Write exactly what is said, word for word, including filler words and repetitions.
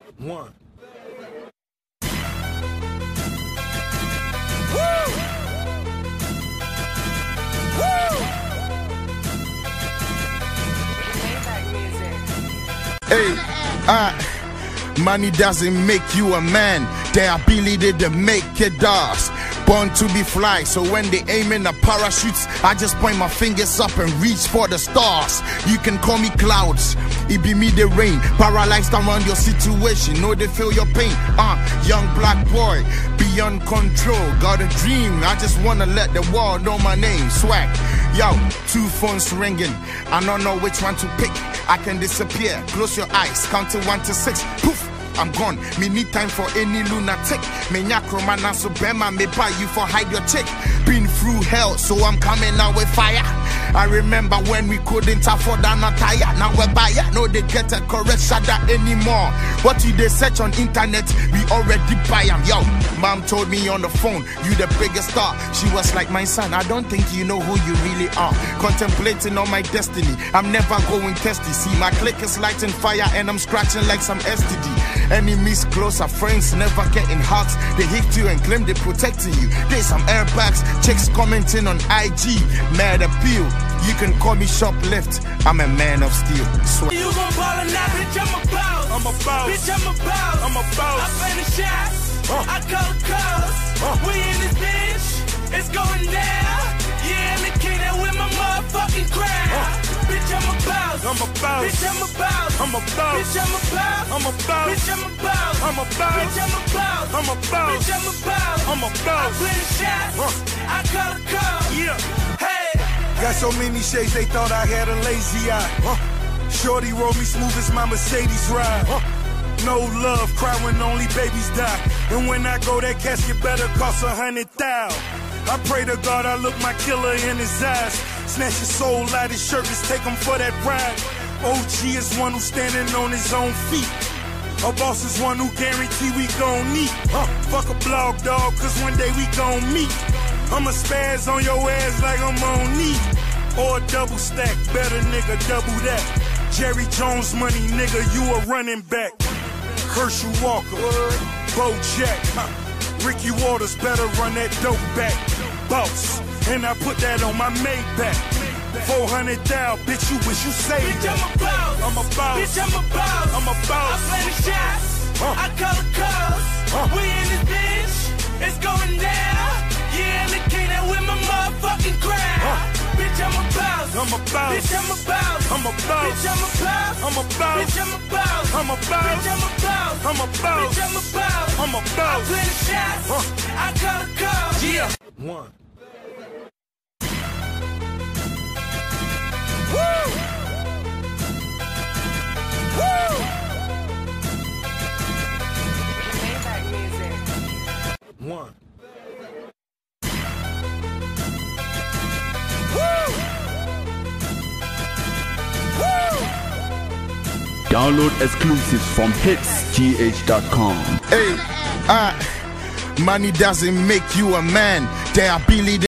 One. Hey, uh, money doesn't make you a man. The ability to make it does. Born to be fly, so when they aim in the parachutes, I just point my fingers up and reach for the stars. You can call me clouds, it be me the rain. Paralyzed around your situation, know they feel your pain. Uh, young black boy, beyond control. Got a dream, I just wanna let the world know my name. Swag, yo, two phones ringing, I don't know which one to pick. I can disappear, close your eyes, count to one to six, poof, I'm gone. Me need time for any lunatic. Me nyakromana so bema me buy you for hide your chick. Been through hell, so I'm coming out with fire. I remember when we couldn't afford an attire. Now we're buyer, no they get a correct shadow anymore. What you they search on internet, we already buy them. Yo, mom told me on the phone, you the biggest star. She was like, my son, I don't think you know who you really are. Contemplating on my destiny, I'm never going testy. See, my click is lighting fire and I'm scratching like some S T D. Enemies closer, friends never getting hot. They hit you and claim they protecting you. There's some airbags, chicks commenting on I G. Mad appeal, you can call me shoplift. I'm a man of steel. Swear. You gon' ball or not, bitch, I'm a boss. I'm a boss. Bitch, I'm a boss. I'm a boss. I play the shots. Uh. I call the calls. Uh. We in this bitch. It's going down. Yeah, indicated with my motherfucking crowd. Uh. Bitch, I'm a boss. I'm a boss. Bitch, I'm a boss. I'm a boss. Bitch, I'm a boss. I'm a boss. Bitch, I'm a boss. I'm a boss. Bitch, I'm a boss. I'm a boss. Bitch, I'm a boss. I'm a boss. I play the shots. Uh. I call the calls. Yeah. Hey. Got so many shades they thought I had a lazy eye. Uh. Shorty roll me smooth as my Mercedes ride. Uh. No love, cry when only babies die. And when I go, that casket better cost a hundred thousand. I pray to God I look my killer in his eyes. Snatch his soul out his shirt, just take him for that ride. O G is one who's standing on his own feet. A boss is one who guarantee we gon' meet. Uh, fuck a blog dog, cause one day we gon' meet. I'ma spaz on your ass like I'm on knee. Or a double stack, better nigga, double that. Jerry Jones money, nigga, you a running back. Herschel Walker, Bo Jack, huh. Ricky Waters better run that dope back. Boss, and I put that on my Maybach. four hundred thousand, bitch, you wish you saved bitch, that. I'm a boss. I'm a boss. Bitch, I'm a boss. I'm a boss. I play the shots. Uh. I call the calls. Uh. We in this bitch. It's going down. Yeah, indicated with my motherfucking crowd. Uh. Bitch, I'm a boss. I'm a boss. Bitch, I'm a boss. I'm a boss. Bitch, I'm a boss. I'm a boss. Bitch, I'm a boss. I'm a boss. Bitch, I'm a boss. I'm a boss. Bitch, I'm a boss. I'm a I boss. play the shots. Uh. I call the calls. Yeah. One. Woo! Woo! One. Download exclusives from hits g h dot com. Hey, uh, money doesn't make you a man. The ability